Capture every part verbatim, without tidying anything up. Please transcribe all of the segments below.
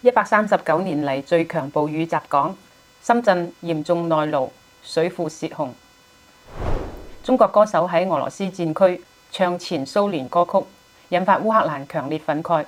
一百三十九年嚟最強暴雨襲港，深圳嚴重內澇，水庫泄洪。中國歌手喺俄羅斯戰區唱前蘇聯歌曲，引發烏克蘭強烈憤慨。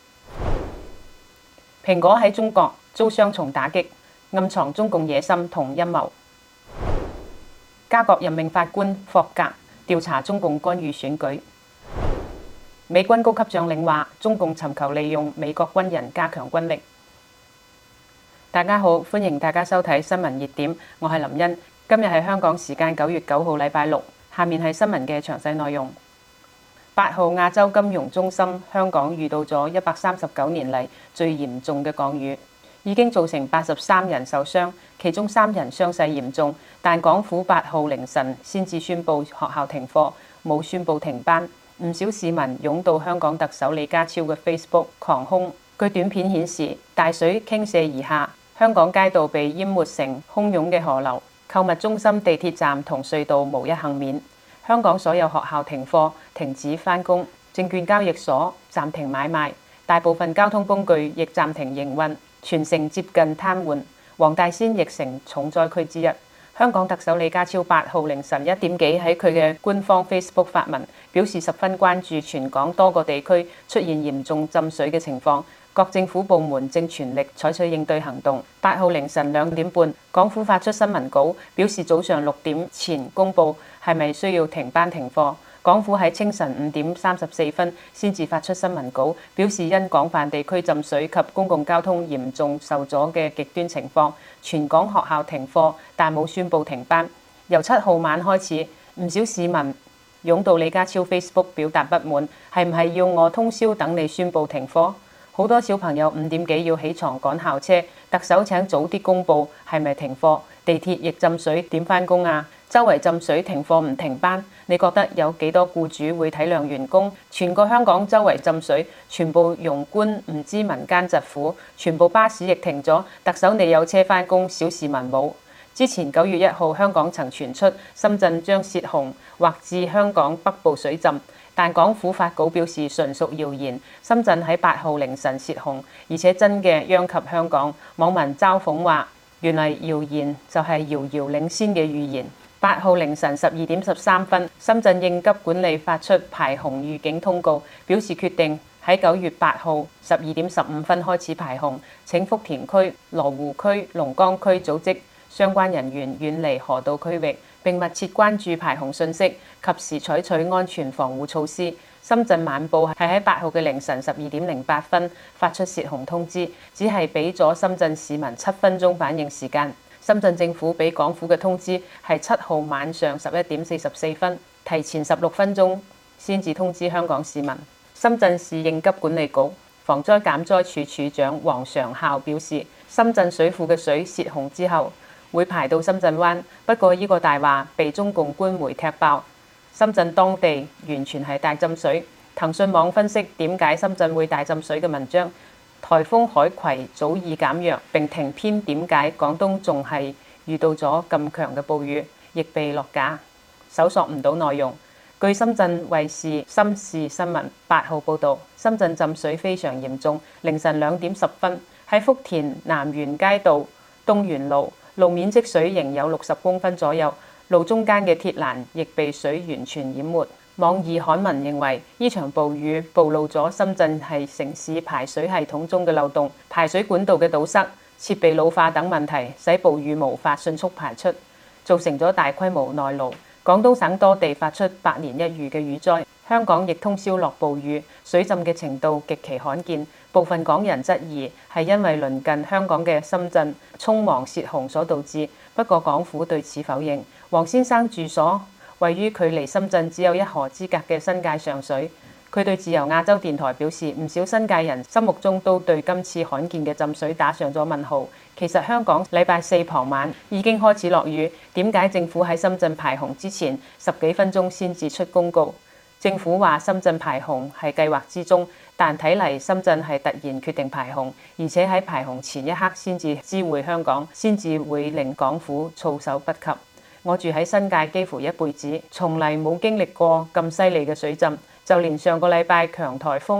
蘋果喺中國遭雙重打擊，暗藏中共野心同陰謀。加國任命法官霍格調查中共干預選舉。美軍高級將領話，中共尋求利用美國軍人加強軍力。大家好，歡迎大家收睇新聞熱點，我係林茵。今日係香港時間九月九號禮拜六，下面係新聞嘅詳細內容。八號亞洲金融中心香港遇到咗一百三十九年嚟最嚴重嘅降雨，已經造成八十三人受傷，其中三人傷勢嚴重。但港府八號凌晨先至宣布學校停課，冇宣布停班。唔少市民湧到香港特首李家超嘅 Facebook 狂轟。據短片顯示，大水傾瀉而下，香港街道被淹沒成洶湧嘅河流，購物中心、地鐵站同隧道無一幸免。香港所有學校停課、停止返工，證券交易所暫停買賣，大部分交通工具亦暫停營運，全城接近癱瘓。黃大仙亦成重災區之一。香港特首李家超八號凌晨一點幾喺佢嘅官方 Facebook 發文，表示十分關注全港多個地區出現嚴重浸水嘅情況，各政府部門正全力採取應對行動。八號凌晨兩點半，港府發出新聞稿，表示早上六點前公佈係咪需要停班停課。港府喺清晨五點三十四分先至發出新聞稿，表示因廣泛地區浸水及公共交通嚴重受阻嘅極端情況，全港學校停課，但冇宣布停班。由七號晚開始，唔少市民湧到李家超 Facebook 表達不滿，係唔係要我通宵等你宣布停課？好多小朋友五點幾要起床趕校車，特首請早啲公佈係咪停課？地鐵亦浸水，點返工啊？周圍浸水停課唔停班，你覺得有幾多僱主會體諒員工？全個香港周圍浸水，全部庸官唔知民間疾苦，全部巴士亦停咗。特首你有車返工，小市民冇。之前九月一號香港曾傳出深圳將泄洪，或致香港北部水浸，但港府發稿表示純屬謠言。深圳喺八號凌晨泄洪，而且真嘅殃及香港。網民嘲諷話，原來謠言就係遙遙領先嘅預言。八號凌晨十二點十三分，深圳應急管理發出排洪預警通告，表示決定喺九月八號十二點十五分開始排洪，請福田區、羅湖區、龍崗區組織相關人員遠離河道區域，並密切關注排洪信息，及時採取安全防護措施。深圳晚報係喺八號嘅凌晨十二點零八分發出泄洪通知，只係俾咗深圳市民七分鐘反應時間。深圳政府俾港府嘅通知係七號晚上十一點四十四分，提前十六分鐘先至通知香港市民。深圳市應急管理局防災減災處處長黃常孝表示，深圳水庫嘅水泄洪之後會排到深圳灣，不過呢個大話被中共官媒踢爆，深圳當地完全係大浸水。騰訊網分析點解深圳會大浸水嘅文章，颱風海葵早已減弱，並停編點解廣東仲係遇到咗咁強嘅暴雨，亦被落架，搜索唔到內容。據深圳衛視深視新聞八號報導，深圳浸水非常嚴重。凌晨兩點十分，喺福田南園街道東園路，路面積水仍有六十公分左右，路中間嘅鐵欄亦被水完全淹沒。網易刊文認為，呢場暴雨暴露咗深圳係城市排水系統中嘅漏洞，排水管道嘅堵塞、設備老化等問題，使暴雨無法迅速排出，造成咗大規模內澇。廣東省多地發出百年一遇嘅雨災，香港亦通宵落暴雨，水浸嘅程度極其罕見。部分港人質疑係因為鄰近香港嘅深圳匆忙泄洪所導致，不過港府對此否認。黃先生住所位於距離深圳只有一河之隔嘅新界上水，佢對自由亞洲電台表示，唔少新界人心目中都對今次罕見嘅浸水打上咗問號。其實香港禮拜四傍晚已經開始落雨，點解政府喺深圳排洪之前十幾分鐘先至出公告？政府話深圳排洪係計劃之中，但睇嚟深圳係突然決定排洪，而且喺排洪前一刻先至知會香港，先至會令港府措手不及。我住喺新界幾乎一輩子，從嚟冇經歷過咁犀利嘅水浸，就連上個禮拜強颱風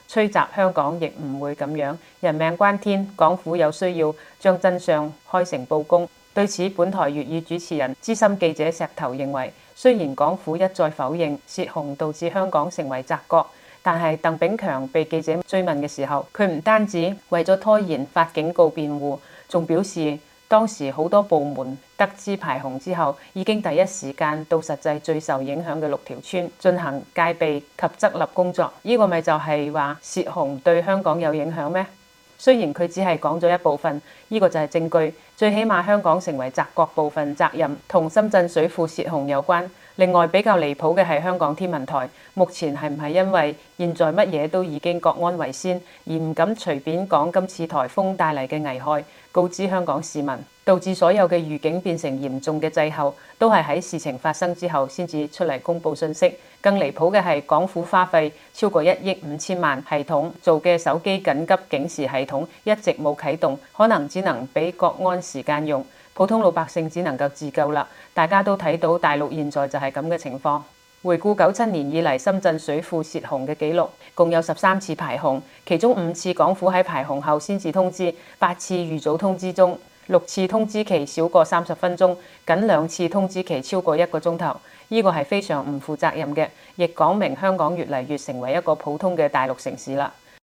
吹襲香港亦唔會咁樣，人命關天，港府有需要將真相開誠佈公。對此，本台粵語主持人資深記者石頭認為，雖然港府一再否認洩洪導致香港成為澤國，但係鄧炳強被記者追問嘅時候，佢唔單止為咗拖延發警告辯護，仲表示當時好多部門得知排洪之後，已經第一時間到實際最受影響嘅六條村進行戒備及執笠工作。呢個咪就係話洩洪對香港有影響咩？雖然佢只係講咗一部分，呢個就係證據。最起碼香港成為澤國部分責任同深圳水庫洩洪有關。另外比較離譜嘅係香港天文台，目前係唔係因為現在乜嘢都已經各安為先，而唔敢隨便講今次颱風帶嚟嘅危害，告知香港市民，導致所有嘅預警變成嚴重嘅滯後，都係喺事情發生之後先至出嚟公佈信息。更離譜嘅係港府花費超過一億五千萬系統做嘅手機緊急警示系統一直冇啟動，可能只能俾國安時間用，普通老百姓只能夠自救啦。大家都睇到大陸現在就係咁嘅情況。回顧九七年以嚟深圳水庫洩洪嘅記錄，共有十三次排洪，其中五次港府喺排洪後先至通知，八次預早通知中，六次通知期少過三十分鐘，僅兩次通知期超過一個鐘頭。呢個係非常唔負責任嘅，亦講明香港越嚟越成為一個普通嘅大陸城市啦。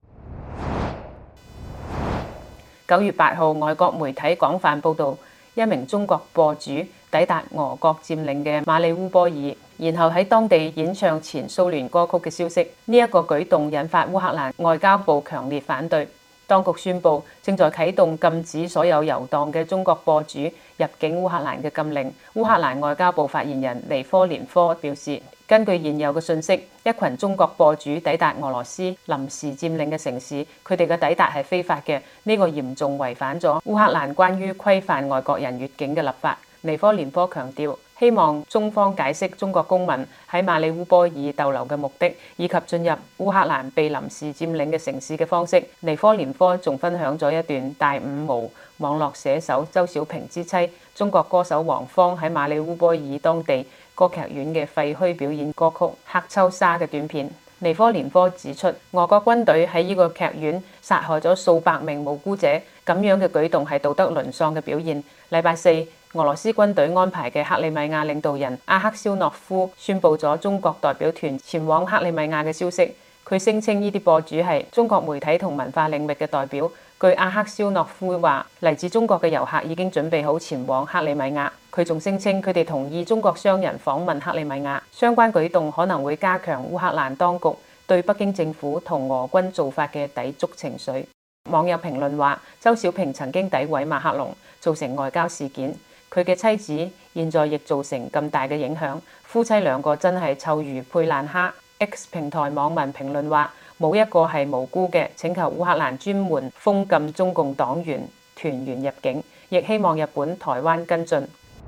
九月八號，外國媒體廣泛報導一名中國播主抵達俄國佔領嘅馬里烏波爾，然後喺當地演唱前蘇聯歌曲嘅消息。呢一個舉動引發烏克蘭外交部強烈反對。當局宣布正在啟動禁止所有遊蕩嘅中國播主入境烏克蘭嘅禁令。烏克蘭外交部發言人尼科連科表示，根據現有嘅信息，一群中國播主抵達俄羅斯臨時佔領嘅城市，佢哋嘅抵達係非法嘅，呢個嚴重違反咗烏克蘭關於規範外國人越境嘅立法。尼科連科強調，希望中方解釋中國公民喺馬里烏波爾逗留嘅目的，以及進入烏克蘭被臨時佔領嘅城市嘅方式。尼科連科仲分享咗一段大五毛網絡寫手周小平之妻、中國歌手王芳喺馬里烏波爾當地歌劇院嘅廢墟表演歌曲《黑秋沙》嘅短片。尼科連科指出，俄國軍隊喺呢個劇院殺害咗數百名無辜者，咁樣嘅舉動係道德淪喪嘅表現。禮拜四，俄羅斯軍隊安排嘅克里米亞領導人阿克肖諾夫宣布咗中國代表團前往克里米亞嘅消息。佢聲稱呢啲播主係中國媒體同文化領域嘅代表。據阿克肖諾夫話，嚟自中國嘅遊客已經準備好前往克里米亞。佢仲聲稱佢哋同意中國商人訪問克里米亞，相關舉動可能會加強烏克蘭當局對北京政府同俄軍做法嘅抵觸情緒。網友評論話，周小平曾經詆毀馬克龍，造成外交事件。佢嘅妻子現在亦造成咁大嘅影響，夫妻兩個真係臭魚配爛蝦。X 平台網民評論話，冇一個係無辜嘅，請求烏克蘭專門封禁中共黨員團員入境，亦希望日本、台灣跟進。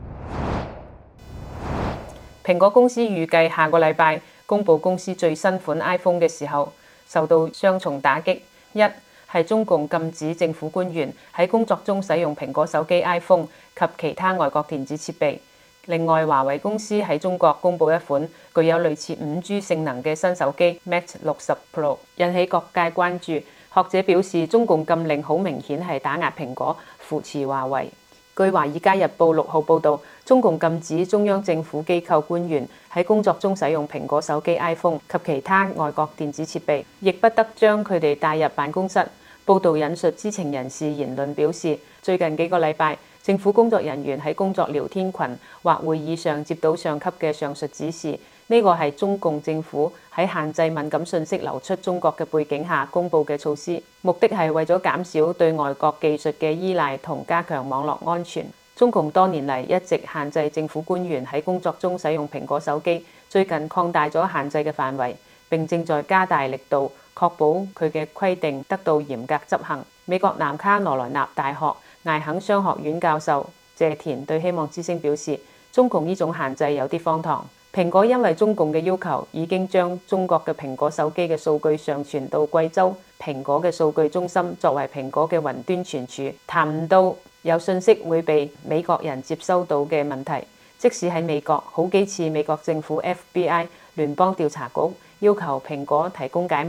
蘋果公司預計下個禮拜公布公司最新款 iPhone 嘅時候，受到雙重打擊。一係中共禁止政府官員喺工作中使用蘋果手機 iPhone 及其他外國電子設備。另外，華為公司喺中國公布一款具有類似五 G 性能嘅新手機 Mate 六十 Pro， 引起各界關注。學者表示，中共禁令好明顯係打壓蘋果，扶持華為。據《華爾街日報》六號報導，中共禁止中央政府機構官員喺工作中使用蘋果手機 iPhone 及其他外國電子設備，亦不得將佢哋帶入辦公室。報導引述知情人士言論表示，最近幾個禮拜，政府工作人員喺工作聊天群或會議上接到上級嘅上述指示，呢個係中共政府喺限制敏感信息流出中國嘅背景下公布嘅措施，目的係為咗減少對外國技術嘅依賴同加強網絡安全。中共多年嚟一直限制政府官員喺工作中使用蘋果手機，最近擴大咗限制嘅範圍，並正在加大力度，確保佢嘅規定得到嚴格執行。美國南卡羅來納大學艾肯商學院教授謝田對希望之聲表示，中共呢種限制有啲荒唐。蘋果因為中共嘅要求，已經將中國嘅蘋果手機嘅數據上傳到貴州蘋果嘅數據中心，作為蘋果嘅雲端存儲。談唔到有信息會被美國人接收到嘅問題。即使喺美國，好幾次美國政府 F B I 聯邦調查局要求蘋果提供解碼，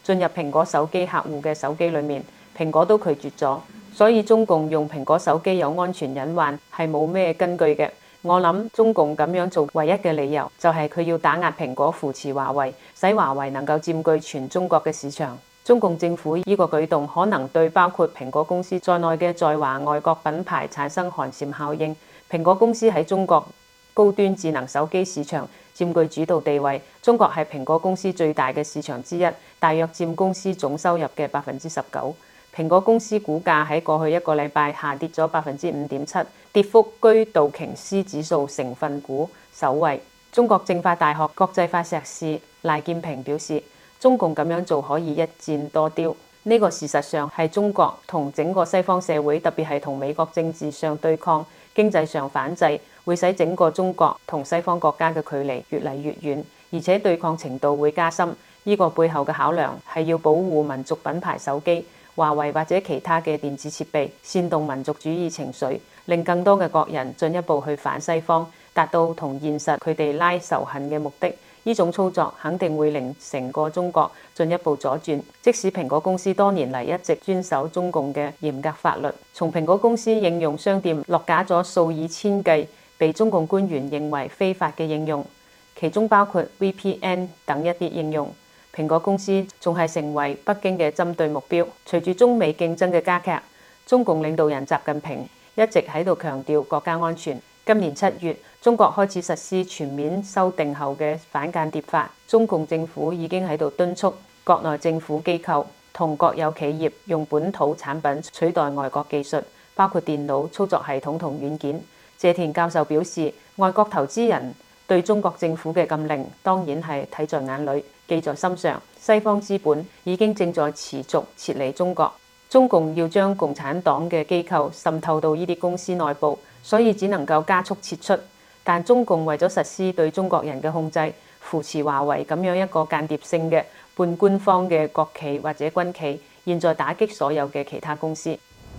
進入蘋果手機客戶嘅手機裡面，蘋果都拒絕咗。所以中共用蘋果手機有安全隱患係冇咩根據嘅。我諗中共咁樣做唯一嘅理由就係佢要打壓蘋果，扶持華為，使華為能夠佔據全中國嘅市場。中共政府呢個舉動可能對包括蘋果公司在內嘅在華外國品牌產生寒蟬效應。蘋果公司喺中國高端智能手機市場佔據主導地位，中國係蘋果公司最大嘅市場之一，大約佔公司總收入嘅百分之十九。蘋果公司股價喺過去一個禮拜下跌咗百分之五點七，跌幅居道瓊斯指數成分股首位。中國政法大學國際法碩士賴建平表示，中共咁樣做可以一箭多雕。呢個事實上係中國同整個西方社會，特別係同美國政治上對抗、經濟上反制，會使整個中國同西方國家嘅距離越嚟越遠，而且對抗程度會加深。呢個背後嘅考量係要保護民族品牌手機、華為或者其他嘅電子設備，煽動民族主義情緒，令更多嘅國人進一步去反西方，達到同現實佢哋拉仇恨嘅目的。呢種操作肯定會令成個中國進一步左轉。即使蘋果公司多年嚟一直遵守中共嘅嚴格法律，從蘋果公司應用商店落架咗數以千計被中共官員認為非法嘅應用，其中包括 V P N 等一啲應用。蘋果公司仲係成為北京嘅針對目標。隨住中美競爭嘅加劇，中共領導人習近平一直喺度強調國家安全。今年七月，中國開始實施全面修訂後嘅反間諜法，中共政府已經喺度敦促國內政府機構同國有企業用本土產品取代外國技術，包括電腦、操作系統同軟件。謝田教授表示，外國投資人對中國政府嘅禁令當然係睇在眼裏，記在心上。西方資本已經正在持續撤離中國，中共要將共產黨嘅機構滲透到呢啲公司內部，所以只能夠加速撤出。但中共為咗實施對中國人嘅控制，扶持華為咁樣一個間諜性嘅半官方嘅國企或者軍企，現在打擊所有嘅其他公司。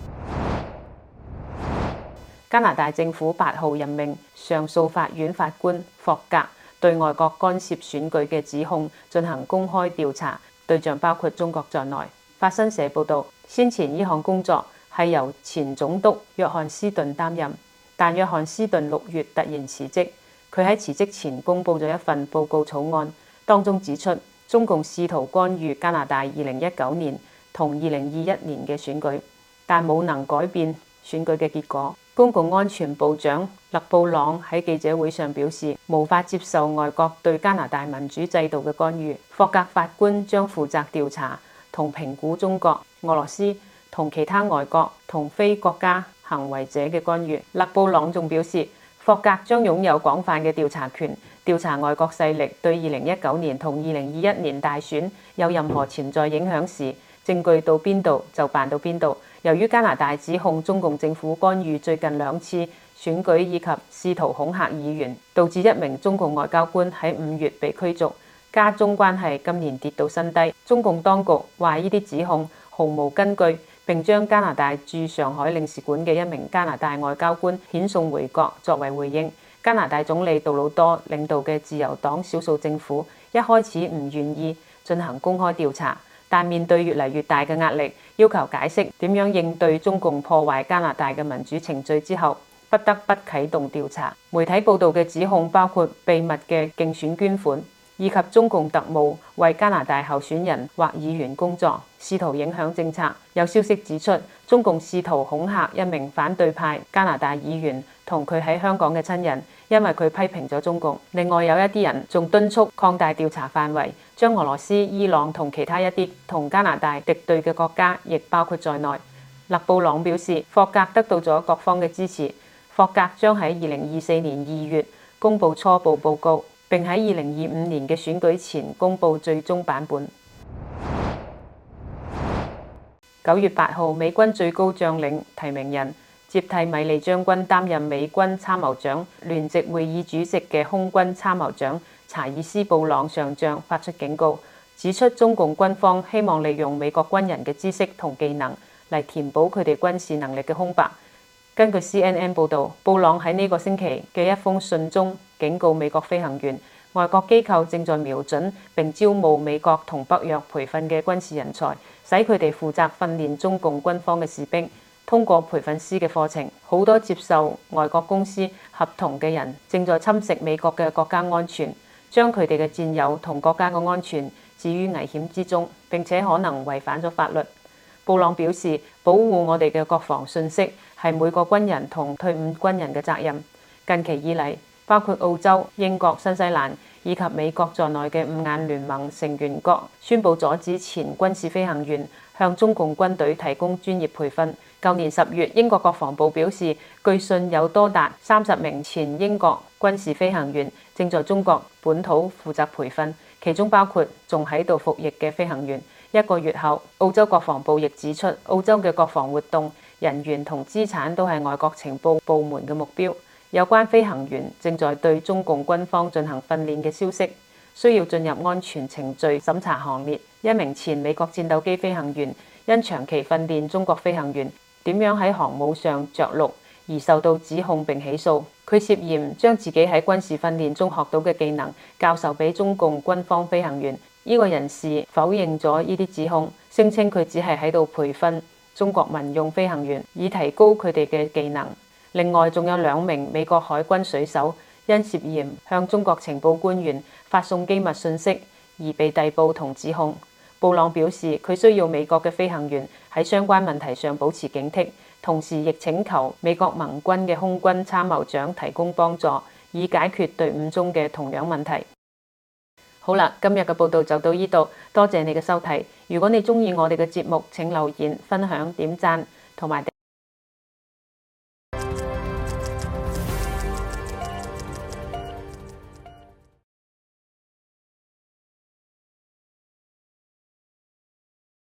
加拿大政府八號任命上訴法院法官霍格對外國干涉選舉嘅指控進行公開調查，對象包括中國在內。法新社報導，先前呢項工作係由前總督約翰斯頓擔任，但約翰斯頓六月突然辭職。佢喺辭職前公布咗一份報告草案，當中指出中共試圖干預加拿大二零一九年同二零二一年嘅選舉，但冇能改變選舉嘅結果。公共安全部長勒布朗喺記者會上表示，無法接受外國對加拿大民主制度嘅干預。霍格法官將負責調查同評估中國、俄羅斯同其他外國同非國家行為者嘅干預。勒布朗仲表示，霍格將擁有廣泛嘅調查權，調查外國勢力對二零一九年同二零二一年大選有任何潛在影響時，證據到邊度就辦到邊度。由於加拿大指控中共政府干預最近兩次選舉以及試圖恐嚇議員，導致一名中共外交官喺五月被驅逐，加中關係今年跌到新低。中共當局話呢啲指控毫無根據，並將加拿大駐上海領事館嘅一名加拿大外交官遣送回國作為回應。加拿大總理杜魯多領導嘅自由黨少數政府一開始唔願意進行公開調查，但面對越嚟越大嘅壓力，要求解釋點樣應對中共破壞加拿大嘅民主程序之後，不得不啟動調查。媒體報道嘅指控包括秘密嘅競選捐款，以及中共特務為加拿大候選人或議員工作，試圖影響政策。有消息指出，中共試圖恐嚇一名反對派加拿大議員同佢喺香港嘅親人，因為佢批評咗中共。另外有一啲人仲敦促擴大調查範圍，將俄羅斯、伊朗同其他一啲同加拿大敵對嘅國家亦包括在內。勒布朗表示，霍格得到咗各方嘅支持，霍格將喺二零二四年二月公布初步報告，並喺二零二五年嘅選舉前公布最終版本。九月八號，美軍最高將領提名人接替米利將軍擔任美軍參謀長聯席會議主席嘅空軍參謀長查爾斯·布朗上將發出警告，指出中共軍方希望利用美國軍人嘅知識同技能嚟填補佢哋軍事能力嘅空白。根據 C N N 報導，布朗喺呢個星期嘅一封信中警告美國飛行員外國機構正在瞄準並招募美國同北約培訓嘅軍事人才，使佢哋負責訓練中共軍方嘅士兵。通過培訓師嘅課程，好多接受外國公司合同嘅人正在侵蝕美國嘅國家安全，將佢哋嘅戰友同國家嘅安全置於危險之中，並且可能違反咗法律。布朗表示，保護我哋嘅國防信息係每個軍人同退伍軍人嘅責任。近期以嚟，包括澳洲、英國、新西蘭以及美國在內嘅五眼聯盟成員國宣布阻止前軍事飛行員向中共軍隊提供專業培訓。舊年十月，英國國防部表示，據信有多達三十名前英國軍事飛行員正在中國本土負責培訓，其中包括仲喺度服役嘅飛行員。一個月後，澳洲國防部亦指出，澳洲嘅國防活動人員同資產都係外國情報部門嘅目標。有關飛行員正在對中共軍方進行訓練嘅消息，需要進入安全程序審查行列。一名前美國戰鬥機飛行員因長期訓練中國飛行員點樣喺航母上着陸而受到指控並起訴。佢涉嫌將自己喺軍事訓練中學到嘅技能教授俾中共軍方飛行員。呢個人士否認咗呢啲指控，聲稱佢只係喺度培訓中國民用飛行員，以提高佢哋嘅技能。另外，仲有兩名美國海軍水手因涉嫌向中國情報官員發送機密信息而被逮捕同指控。布朗表示，佢需要美國嘅飛行員喺相關問題上保持警惕，同時亦請求美國盟軍嘅空軍參謀長提供幫助，以解決隊伍中嘅同樣問題。好啦，今日嘅報道就到呢度，多謝你嘅收睇。如果你鍾意我哋嘅節目，請留言、分享、點讚同埋